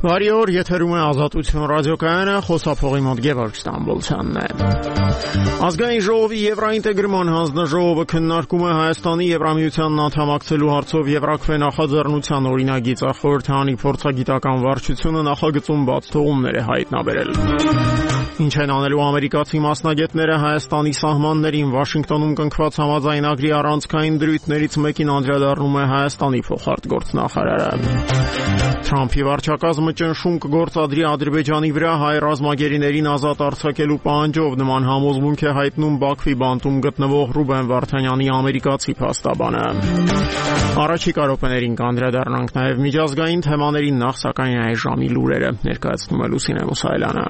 Բարի օր, եթերում է Ազատություն ռադիոկայանը, խոսափողի մոտ Գևորգ Ստամբոլցյանն է։ Ազգային ժողովի Եվրաինտեգրման հանձնաժողովը քննարկում է Հայաստանի Եվրամիությանն անդամակցելու հարցով Եվրաքվե նախաձեռնության օրինագիծը, խորհրդարանի փորձագիտական վարչությունը նախագծում բաց թողումներ է հայտնաբերել։ Ինչ են անելու ամերիկացի մասնագետները Հայաստանի սահմաններին? Վաշինգտոնում կնքված համաձայնագրի առանցքային դրույթներից մեկին անդրադառնում է Հայաստանի փոխարտգործնախարարը։ Թրամփի վարչակազմը ճնշում կգործադրի Ադրբեջանի վրա հայ ռազմագերիներին ազատ արձակելու պահանջով, նման համոզմունք է հայտնում Բաքվի բանտում գտնվող Ռուբեն Վարդանյանի ամերիկացի փաստաբանը։ Առաջիկա րոպեներին կանդրադառնանք նաև միջազգային թեմաներին, նախ սակայն այս ժամի լուրերը ներկայացնում է Լուսինե Մուսայելյանը։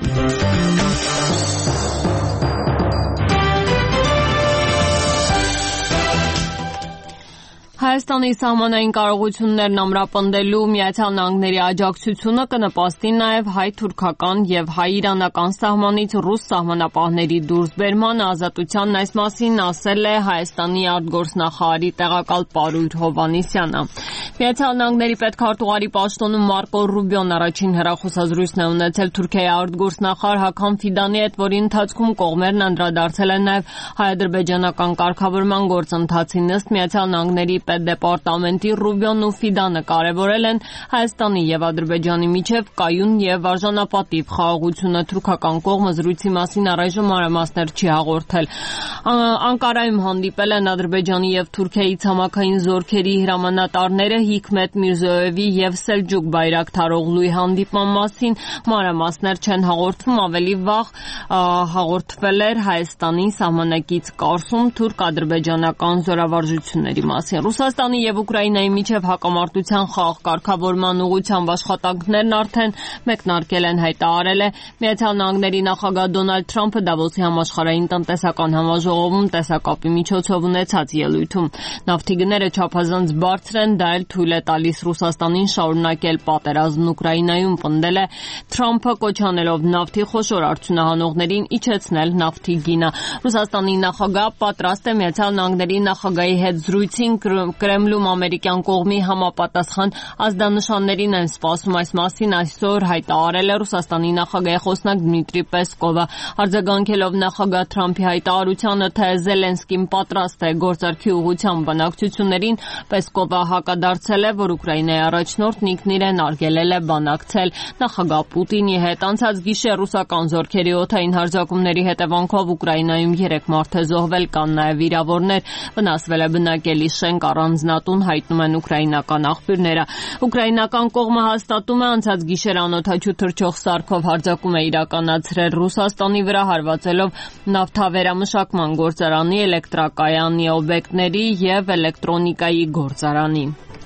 Հայաստանի սահմանային կարողություններն ամրապնդելու Միացյալ Նահանգների աջակցությունը կնպաստի նաև հայ-թուրքական եւ հայ-իրանական սահմանից ռուս սահմանապահների դուրսբերման ազատությանն, այս մասին ասել է Հայաստանի արտգործնախարարի տեղակալ Պարույր Հովհաննիսյանը։ Միացյալ Նահանգների պետքարտուղարի պաշտոնում Մարկո Ռուբիոն առաջին հեռախոսազրույցն է ունեցել Թուրքիայի արտգործնախարար Հական Ֆիդանի հետ, որի ընթացքում կողմերն անդրադարձել են նաև հայ-ադրբեջանական կարգավորման գործընթացին։ Ըստ Միացյալ Նահանգների պետդեպարտամենտի Ռուբիոնն ու Ֆիդանը կարևորել են Հայաստանի եւ Ադրբեջանի միջև կայուն եւ արժանապատիվ խաղաղությունը։ Թուրքական կողմը զրույցի մասին առայժմ մանրամասներ չի հաղորդել։ Անկարայում հանդիպել են Ադրբեջանի եւ Թուրքիայի ցամաքային զորքերի հրամանատարները Հիկմետ Միրզոևի եւ Սելջուկ Բայրակթարօղլուի հանդիպման մասին մանրամասներ չեն հաղորդվում, ավելի վաղ հաղորդվել էր Հայաստանի սահմանակից Կարսում թուրք-ադրբեջանական զորավարժությունների մասին։ Ռուսաստանի եւ Ուկրաինայի միջև հակամարտության խաղաղ կարգավորման ուղղությամբ աշխատանքներն արդեն մեկնարկել են, հայտարարել է Միացյալ Նահանգների նախագահ Դոնալդ Թրամփը Դավոսի համաշխարհային տնտեսական համաժողովում տեսակապի միջոցով ունեցած ելույթում։ Նավթի գները չափազանց բարձր են, դա էլ թույլ է տալիս Ռուսաստանին շարունակել պատերազմն Ուկրաինայում, պնդել է Թրամփը, կոչ անելով նավթի խոշոր արդյունահանողներին իջեցնել նավթի գինը։ Ռուսաստանի նախագահը պատրաստ է Միացյալ Նահանգների նախագահի հետ զրույցին Կրեմլում ամերիկյան կողմի համապատասխան ազդանշաններին են սպասում, այս մասին այսօր հայտարարել է Ռուսաստանի նախագահի խոսնակ Դմիտրի Պեսկովը։ Արձագանքելով նախագահ Թրամփի հայտարարությանը, թե Զելենսկին պատրաստ է գործարքի ուղղությամբ բանակցություններին, Պեսկովը հակադարձել է, որ Ուկրաինայի առաջնորդն ինքն իրեն արգելել է բանակցել նախագահ Պուտինի հետ։ Անցած գիշեր ռուսական զորքերի օդային հարձակումների հետևանքով Ուկրաինայում 3 մարդ է զոհվել, կան նաև վիրավորներ, վնասվել է բնակելի շենք, առանձնատուն, հայտնում են ուկրաինական աղբյուրները։ Ուկրաինական կողմը հաստատում է, անցած գիշեր անօդաչու թռչող սարքով հարձակում է իրականացրել Ռուսաստանի վրա, հարվածելով նավթավերամշակման գործարանի, էլեկտրակայանի օբյեկտների եւ էլեկտրոնիկայի գործարանի։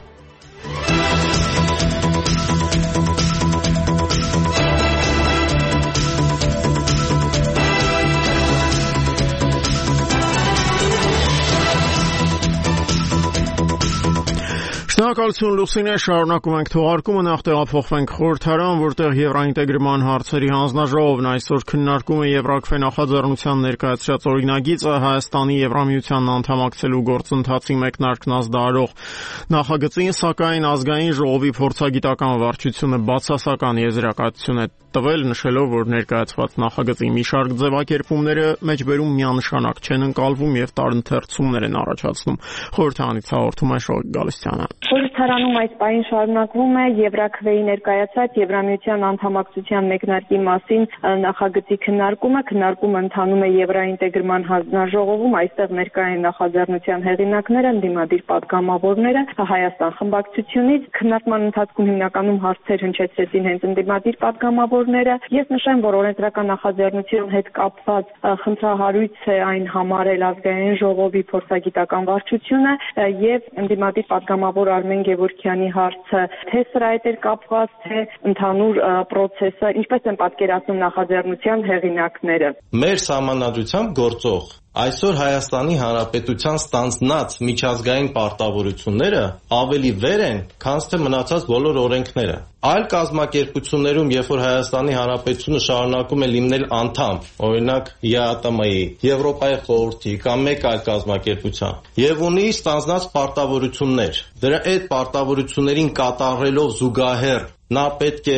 Շնորհակալություն Լուսինե, շարունակում ենք թողարկումը, նախ տեղափոխվենք խորհրդարան, որտեղ Եվրաինտեգրման հարցերի հանձնաժողովն այսօր քննարկում է Եվրաքվե նախաձեռնության ներկայացրած օրինագիծը, Հայաստանի Եվրամիությանն անդամակցելու գործընթացի մեկնարկն ազդարարող նախագծին, սակայն ազգային ժողովի փորձագիտական վարչությունը բացասական եզրակացություն է տվել, նշելով, որ ներկայացված նախագծի մի շարք ձևակերպումները մեջբերում միանշանակ չեն ընկալվում եւ տարընթերցումներ են առաջացնում։ Խորհրդարանից հաղորդում է Շոյիկ Գալստյանը։ Խորհրդարանում այս պահին շարունակվում է Եվրաքվեի ներկայացած Եվրամիության անդամակցության մեկնարկի մասին նախագծի քննարկումը։ Քննարկումը ընթանում է Եվրաինտեգրման հանձնաժողովում, այստեղ ներկայ են նախաձեռնության հեղինակները, ընդդիմադիր պատգամավորները Հայաստան խմբակցությունից։ Քննարկման ընթացքում հիմնականում հարցեր հնչեցրեցին հենց ընդդիմադիր պատգամավորները։ Ես նշեմ, որ օրենսդրական նախաձեռնության հետ կապված խնդրահարույց է այն համարել ազգային ժողովի փորձագիտական վարչությունը եւ ընդդիմադիր պատգամավոր Արմեն Գևորգյանի հարցը, թե սրա հետ էր կապված, թե ընդհանուր process-ը, ինչպես են պատկերացնում նախաձեռնության հեղինակները։ Մեր սահմանադրությամբ գործող այսօր Հայաստանի Հանրապետության ստանձնած միջազգային պարտավորությունները ավելի վեր են, քան թե մնացած բոլոր օրենքները։ Այլ կազմակերպություններում, երբ որ Հայաստանի Հանրապետությունը շարունակում է լինել անդամ, օրինակ ԵԱՏՄ-ի, Եվրոպայի խորհրդի կամ մեկ այլ կազմակերպության, եւ ունի ստանձնած պարտավորություններ, դրա այդ պարտավորություններին կատարելով զուգահեռ նա պետք է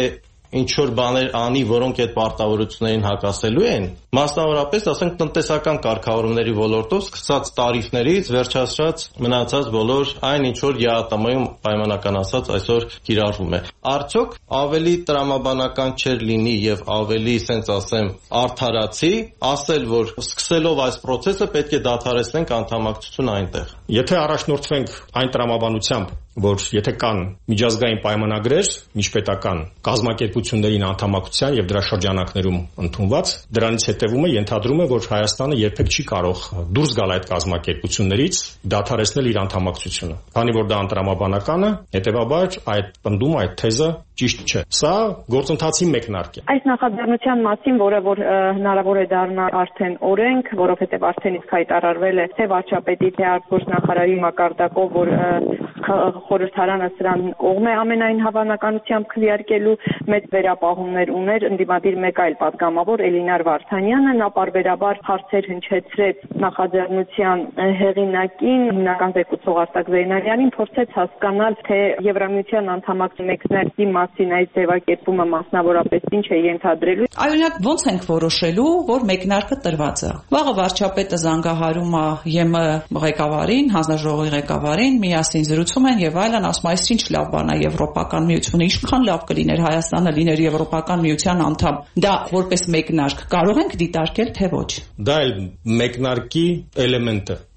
ինչ որ բաներ անի, որոնք այդ պարտավորություններին հակասելու են, մասնավորապես, ասենք, տնտեսական կարգավորումների ոլորտով սկսած տարիֆներից վերջացրած մնացած բոլոր այն ինչ որ ԵԱՏՄ-ում պայմանական ասած այսօր կիրառվում է։ Արդյոք ավելի տրամաբանական չէր լինի եւ ավելի, ասենց ասեմ, արդարացի ասել, որ սկսելով այս process-ը պետք է դադարեցնենք անդամակցություն այնտեղ։ Եթե առաջնորդվենք այն տրամաբանությամբ, որ եթե կան միջազգային պայմանագրեր, միջպետական կազմակերպություններին անդամակցության եւ դրա շրջանակներում ընդունված, դրանից հետևում է ենթադրում է, որ Հայաստանը երբեք չի կարող դուրս գալ այդ կազմակերպություններից, դադարեցնել իր անդամակցությունը։ Քանի որ դա անտրամաբանական է, հետեւաբար այդ պնդումը, այդ թեզը ճիշտ չէ։ Սա գործընթացի մեկնարկ է։ Այս նախաձեռնության մասին, որը որ հնարավոր է դառնալ արդեն օրենք, որովհետև արդեն իսկ հայտարարվել է թե վարչապետի, թե արտգործնախարարի մակարդակով, որ խորհրդարանը սրան կողմ է ամենայն հավանականությամբ քվեարկելու, մեծ վերապահումներ ուներ ընդդիմադիր մեկ այլ պատգամավոր Էլինար Վարդանյանը, նա պարբերաբար հարցեր հնչեցրեց նախաձեռնության հեղինակին, հիմնական զեկուցող Արտակ Զեյնալյանին, փորձեց հասկանալ, թե Եվրամիության անդամակցության մեկնարկի մասին այս ձևակերպումը մասնավորապես ինչ է ենթադրելու։ Այօնյակ ոնց ենք որոշելու, որ մեկնարկը տրված է։ Վաղը վարչապետը զանգահարում է ԵՄ ղեկավարին, հանձնաժողովի ղեկավարին, միասին զրուցում են եւ այլն, ասում այս ինչ լավ բան է Եվրոպական միությունը, ինչքան լավ կլիներ Հայաստանը լիներ Եվրոպական միության անդամ։ Դա որպես մեկնարկ կարող ենք դիտարկել, թե ոչ։ Դա էլ մեկնարկի էլեմենտ է։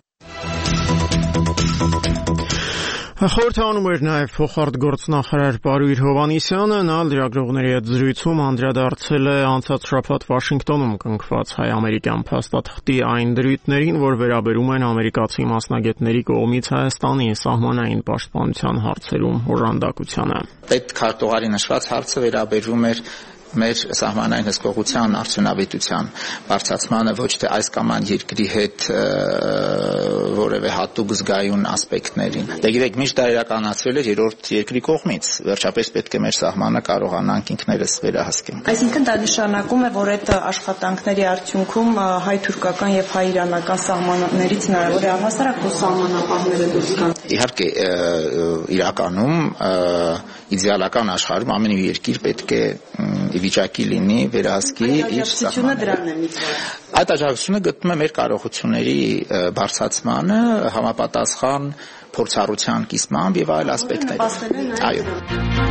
Խորհրդանում էր նաև փոխարտգործնախարար Պարույր Հովհաննիսյանը, նա լրագրողների հետ զրույցում անդրադարձել է անցած շաբաթ Վաշինգտոնում կնքված հայ-ամերիկյան փաստաթղթի այն դրույթներին, որ վերաբերում են ամերիկացի մասնագետների կողմից Հայաստանի սահմանային պաշտպանության հարցերում օժանդակությանը։ Պետքարտուղարի նշված հարցը վերաբերում էր մեր սահմանային հսկողության արդյունավետության բարձրացմանը ոչ թե այս կամ այն երկրի հետ որևէ հատուկ զգայուն ասպեկտներին։ Դե գիտեք, միշտ դա իրականացվել է երրորդ երկրի կողմից։ Վերջապես պետք է մեր սահմանը կարողանանք ինքներս վերահսկենք։ Այսինքն դա նշանակում է, որ այդ աշխատանքների արդյունքում հայ-թուրքական եւ հայ-իրանական սահմաններից հնարավոր է առհասարակ սահմանապահները դուրս գան։ Իհարկե, իրականում իդեալական աշխարհում ամեն երկիր պետք է վիճակի լինի վերահսկի իր սահմանները։ Այդ աջակցությունը գտնում է մեր կարողությունների բարձրացմանը, համապատասխան փորձառության կիսմամբ եւ այլ ասպեկտներով։ Այո։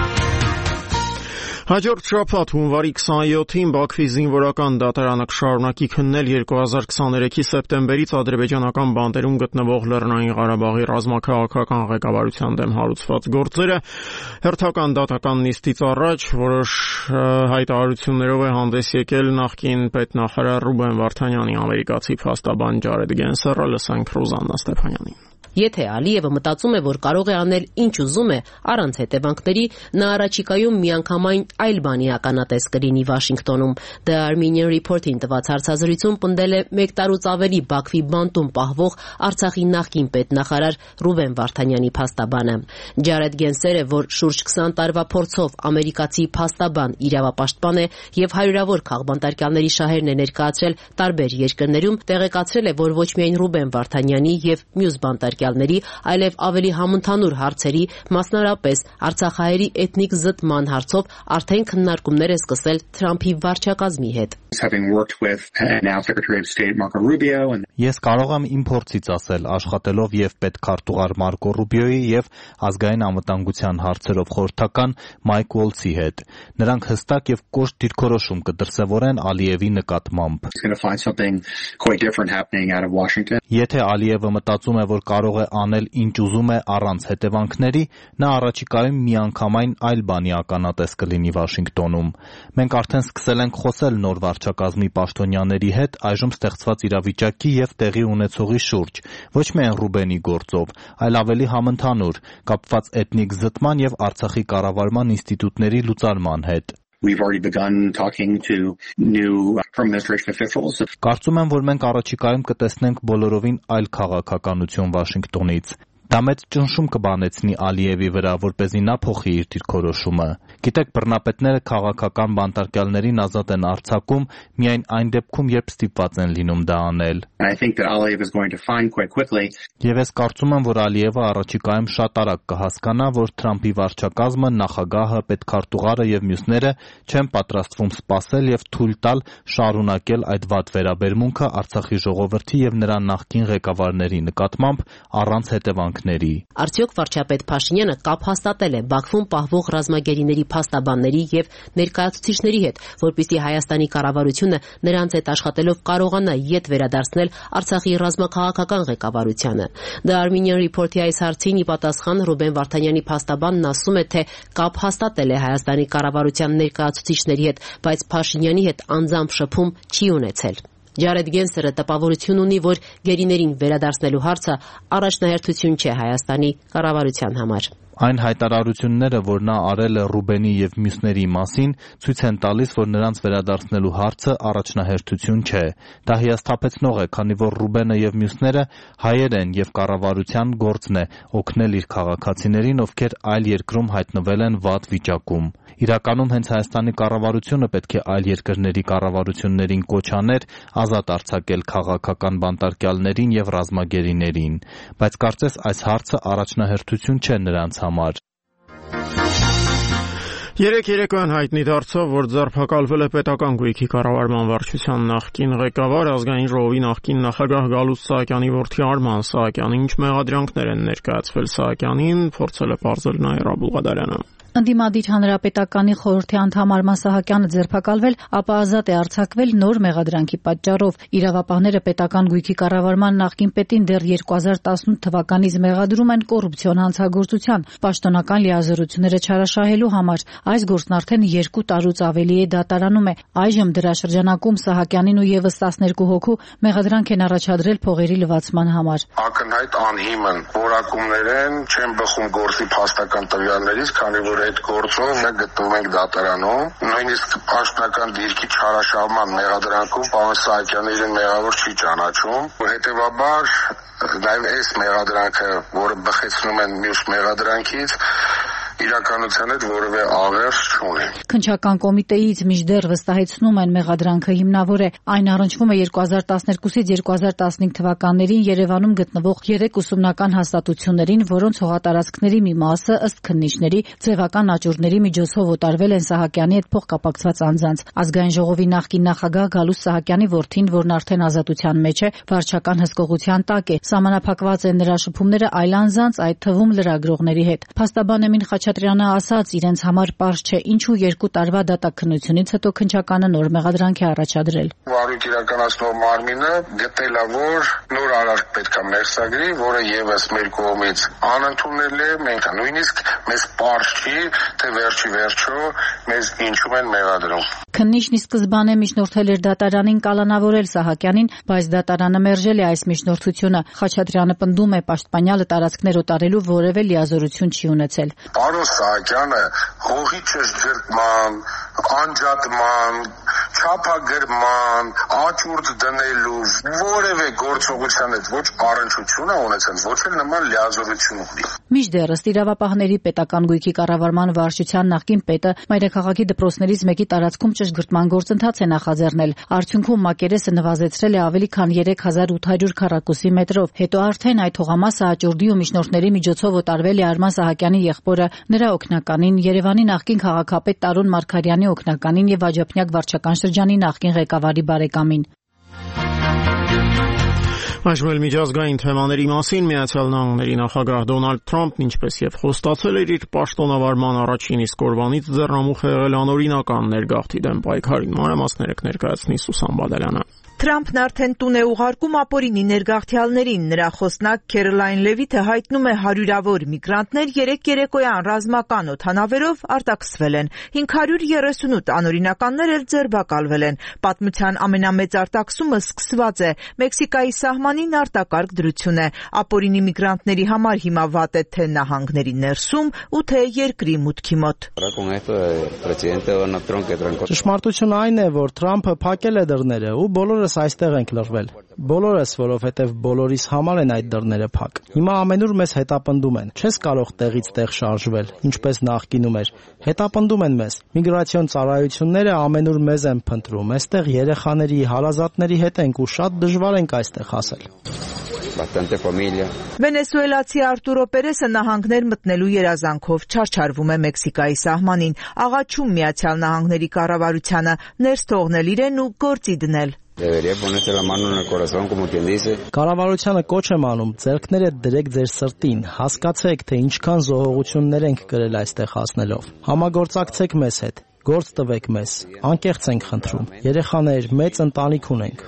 Հաջորդ շաբաթ հունվարի 27-ին Բաքվի զինվորական դատարանը կշարունակի քննել 2023-ի սեպտեմբերից ադրբեջանական բանտերում գտնվող Լեռնային Ղարաբաղի ռազմաքաղաքական ղեկավարության դեմ հարուցված գործերը։ Հերթական դատական նիստից առաջ որոշ հայտարարություններով է հանդես եկել նախկին պետնախարար Ռուբեն Վարդանյանի ամերիկացի փաստաբան Ջարեդ Գենսերը, լսենք Ռոզաննա Ստեփանյանին։ Եթե Ալիևը մտածում է, որ կարող է անել ինչ ուզում է, առանց հետևանքների, նա առաջիկայում միանգամայն այլ բանի ականատես կլինի Վաշինգտոնում։ The Armenian Report-ին տված հարցազրույցում պնդել է 1 տարուց ավելի Բաքվի բանտում պահվող Արցախի նախկին պետնախարար Ռուբեն Վարդանյանի փաստաբանը։ Ջարեդ Գենսերը, որ շուրջ 20 տարվա փորձով ամերիկացի փաստաբան, իրավապաշտպան է եւ հարյուրավոր քաղբանտարկյալների շահերն է ներկայացրել տարբեր երկրներում, տեղեկացրել է, որ ոչ միայն Ռուբեն Վարդանյանի եւ մյուս բանտարկյալների, այլև ավելի համընդհանուր հարցերի, մասնարապես արցախահայերի էթնիկ զտման հարցով արդեն քննարկումներ է սկսել Թրամփի վարչակազմի հետ։ Ես կարող եմ իմ փորձից ասել, աշխատելով եւ պետքարտուղար Մարկո Ռուբիոյի եւ ազգային անվտանգության հարցերով խորհրդական Մայք Ուոլցի հետ։ Նրանք հստակ եւ կոշտ դիրքորոշում կդրսևորեն Ալիևի նկատմամբ։ Եթե Ալիևը մտածում է, որ կարող է անել ինչ ուզում է առանց հետևանքների, նա առաջիկայում միանգամայն այլ բանի ականատես կլինի Վաշինգտոնում։ Մենք արդեն սկսել ենք խոսել նոր վարչակազմի պաշտոնյաների հետ այժմ ստեղծված իրավիճակի եւ տեղի ունեցողի շուրջ, ոչ միայն Ռուբենի գործով, այլ ավելի համընդհանուր, կապված էթնիկ զտման եւ Արցախի կառավարման ինստիտուտների լուծարման հետ։ Կարծում եմ, որ մենք առաջիկայում կտեսնենք բոլորովին այլ քաղաքականություն Վաշինգտոնից։ Դա մեծ ճնշում կբանեցնի Ալիևի վրա, որպեսզի նա փոխի իր դիրքորոշումը։ Գիտեք, բռնապետները քաղաքական բանտարկյալներին ազատ են արձակում միայն այն դեպքում, երբ ստիպված են լինում դա անել։ Եվ ես կարծում եմ, որ Ալիևը առաջիկայում շատ արագ կհասկանա, որ Թրամփի վարչակազմը, նախագահը, պետքարտուղարը եւ մյուսները չեն պատրաստվում սպասել եւ թույլ տալ շարունակել այդ վատ վերաբերմունքը Արցախի ժողովրդի եւ նրա նախկին ղեկավարների նկատմամբ առանց հետևանքների։ Արդյոք վարչապետ Փաշինյանը կապ հաստատել է Բաքվում պահվող ռազմագերիների փաստաբանների եւ ներկայացուցիչների հետ, որպեսզի Հայաստանի կառավարությունը նրանց հետ աշխատելով կարողանա ետ վերադարձնել Արցախի ռազմաքաղաքական ղեկավարությանը։ The Armenian Report-ի այս հարցին ի պատասխան Ռուբեն Վարդանյանի փաստաբանն ասում է, թե կապ հաստատել է Հայաստանի կառավարության ներկայացուցիչների հետ, բայց Փաշինյանի հետ անձամբ շփում չի ունեցել։ Ջարեդ Գենսերը տպավորություն ունի, որ գերիներին վերադարձնելու հարցը առաջնահերթություն չէ Հայաստանի կառավարության համար։ Այն հայտարարությունները, որ նա արել է Ռուբենի եւ մյուսների մասին, ցույց են տալիս, որ նրանց վերադարձնելու հարցը առաջնահերթություն չէ։ Դա հիասթափեցնող է, քանի որ Ռուբենը եւ մյուսները հայեր են եւ կառավարության գործն է օգնել իր քաղաքացիներին, ովքեր այլ երկրում հայտնվել են վատ վիճակում։ Իրականում հենց Հայաստանի կառավարությունը պետք է այլ երկրների կառավարություններին կոչ աներ ազատ արձակել քաղաքական բանտարկյալներին եւ ռազմագերիներին, բայց կարծես այս հարցը առաջնահերթություն չէ նրանց համար։ Երեկոյան հայտնի դարձավ, որ ձերբակալվել է պետական գույքի կառավարման վարչության նախկին ղեկավար, ազգային ժողովի նախկին նախագահ Գալուստ Սահակյանի որդի Արման Սահակյանը։ Ինչ մեղադրանքներ են ներկայացվել Սահակյանին, փորձել է պարզել Նաիրա Բուլղադարյանը։ Ընդդիմադիր հանրապետականի խորհրդի անդամ Արման Սահակյանը ձերբակալվել, ապա ազատ է արձակվել նոր մեղադրանքի պատճառով։ Իրավապահները պետական գույքի կառավարման նախկին պետին դեռ 2018 թվականից մեղադրում են կոռուպցիոն հանցագործության, պաշտոնական լիազորությունները չարաշահելու համար։ Այս գործն արդեն 2 տարուց ավելի է դատարանում է։ Այժմ դրա շրջանակում Սահակյանին ու եւս 12 հոգու մեղադրանք են առաջադրել փողերի լվացման համար։ Ակնհայտ անհիմն որակումներ են, չեն բխում գործի փաստական տվյալներից, քանի որ այդ գործով գտնվում ենք դատարանում, նույնիսկ պաշտոնական դիրքի չարաշահման մեղադրանքում պարոն Սահակյանը իրեն մեղավոր չի ճանաչում, հետևաբար նաև այս մեղադրանքը, որը բխեցնում են մյուս մեղադրանքից, իրականության հետ որևէ աղերս չունի։ Քննչական կոմիտեից մինչդեռ վստահեցնում են մեղադրանքը հիմնավոր է։ Այն առնչվում է 2012-ից 2015 թվականներին Երևանում գտնվող 3 ուսումնական հաստատություններին, որոնց հողատարածքների մի մասը ըստ քննիչների ձևական աճուրների միջոցով օտարվել են Սահակյանի հետ փոխկապակցված անձանց։ Ազգային ժողովի նախկին նախագահ Գալուստ Սահակյանի որդին, որն արդեն ազատության մեջ է, վարչական հսկողության տակ է։ Սահմանափակված են նրա շփումները այլ անձանց, այդ թվում լրագրողների հետ։ Փաստաբան Էմին Խաչատրյանը ասաց, իրենց համար պարզ չէ, ինչու 2 տարվա դատաքննությունից հետո քննչականը նոր մեղադրանք է առաջադրել։ Վարույթ իրականացնող մարմինը գտել է, որ նոր արարք պետք է մերսագրի, որը եւս մեր կողմից անընդունել է, մենք նույնիսկ մեզ պարզ չի, թե վերջո մեզ ինչու են մեղադրում։ Քննիչն ի սկզբանե միջնորդել էր դատարանին կալանավորել Սահակյանին, բայց դատարանը մերժել է այս միջնորդությունը։ Խաչատրյանը պնդում է, պաշտպանյալը տարածքներ օտարելու որևէ լիազորություն չի ունեցել։ Պարոն Սահակյանը հողի չշրջման, անջատման, չափագրման, աճուրդ դնելու որևէ գործողության հետ ոչ առնչություն ունեցել, ոչ էլ նման լիազորություն ունի։ Մինչդեռ ըստ իրավապահների պետական գույքի կառավարման վարչության նախկին պետը մայրաքաղաքի դպրոցներից մեկի տարածքում ճշգրտման գործընթաց է նախաձեռնել։ Արդյունքում մակերեսը նվազեցրել է ավելի քան 3800 քառակուսի մետրով։ Հետո արդեն այդ հողամասը աճուրդի ու միջնորդների միջոցով օտարվել է Արման Սահակյանի եղբորը, նրա օգնականին, Երևանի նախկին քաղաքապետ Տարոն Մարգարյանի օգնականին եւ Աջափնյակ վարչական շրջանի նախկին ղեկավարի բարեկամին։ Այժմ միջազգային թեմաների մասին Միացյալ Նահանգների նախագահ Դոնալդ Թրամփն ինչպես եւ խոստացել էր իր պաշտոնավարման առաջին իսկ օրվանից ձեռնամուխ է եղել անօրինական ներգաղթի դեմ պայքարին։ Մանրամասները կներկայացնի Սուսան Բադալյանը։ Թրամփն արդեն տուն է ուղարկում ապօրինի ներգաղթյալներին։ Նրա խոսնակ Քերոլայն Լևիթը հայտնում է հարյուրավոր միգրանտներ 3 երեկոյան ռազմական օդանավերով արտաքսվել են։ 538 անօրինականներ էլ ձերբակալվել են։ Պատմության ամենամեծ արտաքսումը սկսված է։ Մեքսիկայի սահմանին արտակարգ դրություն է։ Ապօրինի միգրանտների համար հիմա վատ է թե նահանգների ներսում ու թե երկրի մուտքի մոտ։ Ճշմարտությունն այն է, որ Թրամփը փակել է դռները ու բոլորը բոլորս այստեղ ենք լռվել։ Բոլորս, որովհետև բոլորիս համար են այդ դռները փակ։ Հիմա ամենուր մեզ հետապնդում են։ Չես կարող տեղից տեղ շարժվել, ինչպես նախկինում էր։ Հետապնդում են մեզ։ Միգրացիոն ծառայությունները ամենուր մեզ են փնտրում։ Այստեղ երեխաների, հարազատների հետ ենք ու շատ դժվար ենք այստեղ հասել։ Վենեսուելացի Արտուրո Պերեսը նահանգներ մտնելու երազանքով չարչարվում է Մեքսիկայի սահմանին, աղաչում Միացյալ Նահանգների կառավարությանը ներս թողնել իրեն ու գործի դնել։ Կառավարությանը կոչ եմ անում, ձեռքները դրեք ձեր սրտին, հասկացեք, թե ինչքան զոհողություններ ենք կրել այստեղ հասնելով։ Համագործակցեք մեզ հետ, գործ տվեք մեզ, անկեղծ ենք խնդրում, երեխաներ, մեծ ընտանիք ունենք։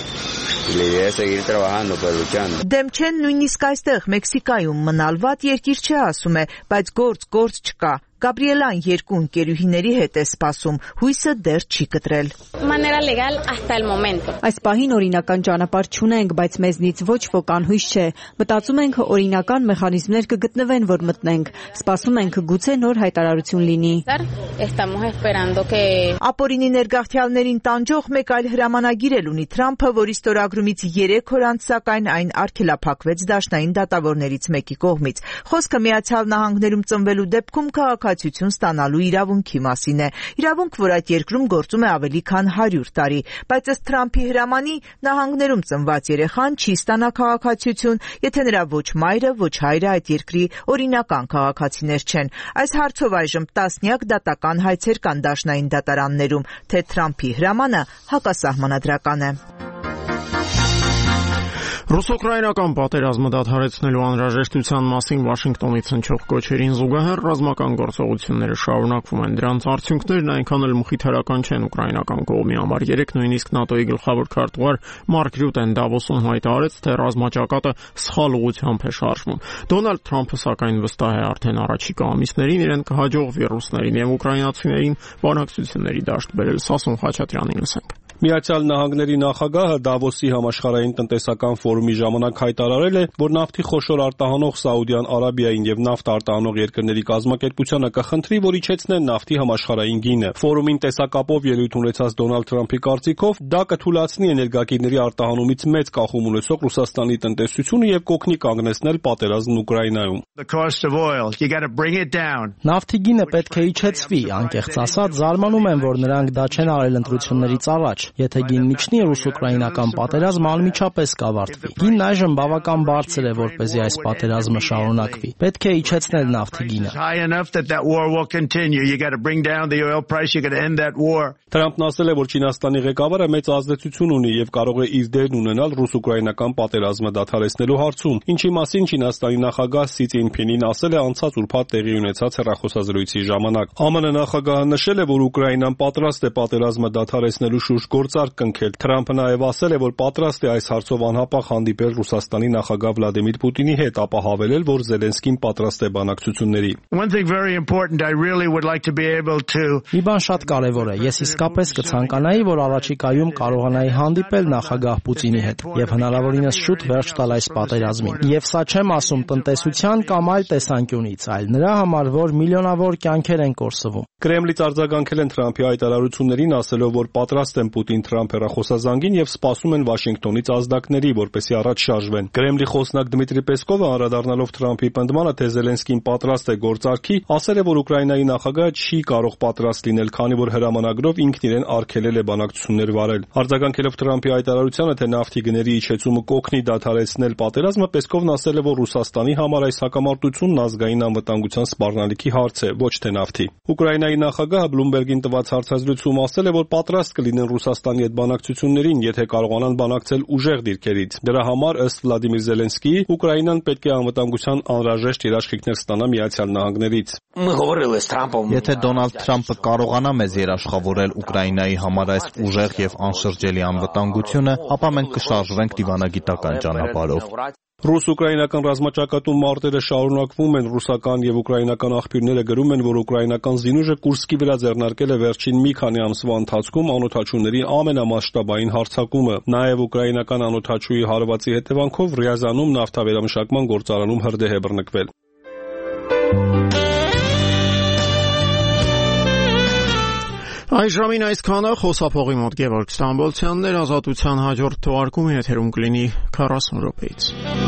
Դեմ չեն նույնիսկ այստեղ Մեքսիկայում մնալ, վատ երկիր չէ ասում է, բայց գործ չկա։ Գաբրիելան երկու ընկերուհիների հետ է սպասում, հույսը դեռ չի կտրել։ Այս պահին օրինական ճանապարհ չունենք, բայց մեզնից ոչ ոք անհույս չէ։ Մտածում ենք օրինական մեխանիզմներ կգտնվեն, որ մտնենք։ Սպասում ենք գուցե նոր հայտարարություն լինի։ Ապօրինի ներգաղթյալներին տանջող մեկ այլ հրամանագիր էլ ունի Թրամփը, որի ստորագրումից 3 օր անց սակայն այն արգելափակվեց դաշնային դատավորներից մեկի կողմից։ Խոսքը Միացյալ Նահանգներում ծնվելու դեպքում քաղաքացիություն ստանալու իրավունքի մասին է։ Իրավունք, որ այդ երկրում գործում է ավելի քան 100 տարի, բայց ըստ Թրամփի հրամանի նահանգներում ծնված երեխան չի ստանա քաղաքացիություն, եթե նրա ոչ մայրը, ոչ հայրը այդ երկրի օրինական քաղաքացիներ չեն։ Այս հարցով այժմ տասնյակ դատական հայցեր կան դաշնային դատարաններում, թե Թրամփի հրամանը հակասահմանադրական է։ Ռուս-ուկրաինական պատերազմը դադարեցնելու անհրաժեշտության մասին Վաշինգտոնից հնչող կոչերին զուգահեռ ռազմական գործողությունները շարունակվում են։ Դրանց արդյունքներն այնքան էլ մխիթարական չեն ուկրաինական կողմի համար։ Երեկ նույնիսկ ՆԱՏՕ-ի գլխավոր քարտուղար Մարկ Ռյուտեն Դավոսում հայտարարեց, թե ռազմաճակատը սխալ ուղղությամբ է շարժվում։ Դոնալդ Թրամփը սակայն վստահ է արդեն առաջիկա ամիսներին իրեն կհաջողվի ռուսներին եւ ուկրաինացիներին բանակցությունների դաշտ բերել։ Սասուն Խաչատրյանին լսենք։ Միացյալ Նահանգների նախագահը Դավոսի համաշխարհային տնտեսական ֆորումի ժամանակ հայտարարել է, որ նավթի խոշոր արտահանող Սաուդյան Արաբիային եւ նավթ արտահանող երկրների կազմակերպությանը կխնդրի, որ իջեցնեն նավթի համաշխարհային գինը։ Ֆորումին տեսակապով ելույթ ունեցած Դոնալդ Թրամփի կարծիքով դա կթույլատնի էներգակիրների արտահանումից մեծ կախում ունեցող Ռուսաստանի տնտեսությունը եւ կօգնի կանգնեցնել պատերազմն Ուկրաինայում։ Նավթի գինը պետք է իջեցվի, անկեղծ ասած, զարմանում եմ, որ նրանք դա չեն արել ընտրություններից առաջ։ Եթե գինն իջնի, ռուս-ուկրաինական պատերազմը անմիջապես կավարտվի։ Գինն այժմ բավական բարձր է, որպեսզի այս պատերազմը շարունակվի։ Պետք է իջեցնել նավթի գինը։ Թրամփն ասել է, որ Չինաստանի ղեկավարը մեծ ազդեցություն ունի եւ կարող է իր դերն ունենալ ռուս-ուկրաինական պատերազմը դադարեցնելու հարցում, ինչի մասին Չինաստանի նախագահ Սի Ցзինփինին ասել է անցած ուրբաթ տեղի ունեցած հեռախոսազրույցի ժամանակ։ ԱՄՆ նախագահը նշել է, որ Ուկրաինան պատրաստ է պատերազմը դադարեցնելու շուրջ գործարք կնքել։ Թրամփը նաև ասել է, որ պատրաստ է այս հարցով անհապաղ հանդիպել Ռուսաստանի նախագահ Վլադիմիր Պուտինի հետ, ապա հավելել, որ Զելենսկին պատրաստ է բանակցությունների։ Մի բան շատ կարևոր է։ Ես իսկապես կցանկանայի, որ առաջիկայում կարողանայի հանդիպել նախագահ Պուտինի հետ եւ հնարավորինս շուտ վերջ տալ այս պատերազմին։ Եվ սա չեմ ասում տնտեսության կամ այլ տեսանկյունից, այլ նրա համար, որ միլիոնավոր կյանքեր են կորսվում։ Կրեմլից արձագանքել են Թրամփի հայտարարություններին, ասելով, որ պատրաստ են Պուտին-Թրամփ հեռախոսազանգին եւ սպասում են Վաշինգտոնից ազդակների, որպեսզի առաջ շարժվեն։ Կրեմլի խոսնակ Դմիտրի Պեսկովը անդրադառնալով Թրամփի պնդմանը, թե Զելենսկին պատրաստ է գործարքի, ասել է, որ Ուկրաինայի նախագահը չի կարող պատրաստ լինել, քանի որ հրամանագրով ինքն իրեն արգելել է բանակցություններ վարել։ Արձագանքելով Թրամփի հայտարարությանը, թե նավթի գների իջեցումը կօգնի դադարեցնել պատերազմը, Պեսկովն ասել է, որ Ռուսաստանի համար այս հակամարտությունն ազգային անվտանգության սպառնալիքի հարց է, ոչ թե նավթի։ Ուկրաինայի նախագահը Բլումբերգին տված հարցազրույցում ասել է, որ պատրաստ կլինեն Ռուսաստանի հետ բանակցություններին, եթե կարողանան բանակցել ուժեղ դիրքերից։ Դրա համար, ըստ Վլադիմիր Զելենսկիի, Ուկրաինան պետք է անվտանգության անհրաժեշտ երաշխիքներ ստանա Միացյալ Նահանգներից։ Եթե Դոնալդ Թրամփը կարողանա մեզ երաշխավորել Ուկրաինայի համար այս ուժեղ եւ անշրջելի անվտանգությունը, ապա մենք կշարժվենք դիվանագիտական ճանապարհով։ Ռուս-ուկրաինական ռազմաճակատում մարտերը շարունակվում են։ Ռուսական եւ ուկրաինական աղբյուրները գրում են, որ ուկրաինական զինուժը Կուրսկի վրա ձեռնարկել է վերջին մի քանի ամսվա ընթացքում անօդաչուների ամենամասշտաբային հարձակումը։ Նաեւ ուկրաինական անօդաչուի հարվածի հետևանքով Ռիազանում նավթավերամշակման գործարանում հրդեհ է բռնկվել։ Այժմին այսքանը խոսափողի մոտ Գևորգ Ստամբոլցյանն էր, ազատության հաջորդ թողարկումը եթերում կլինի 40 րոպեից։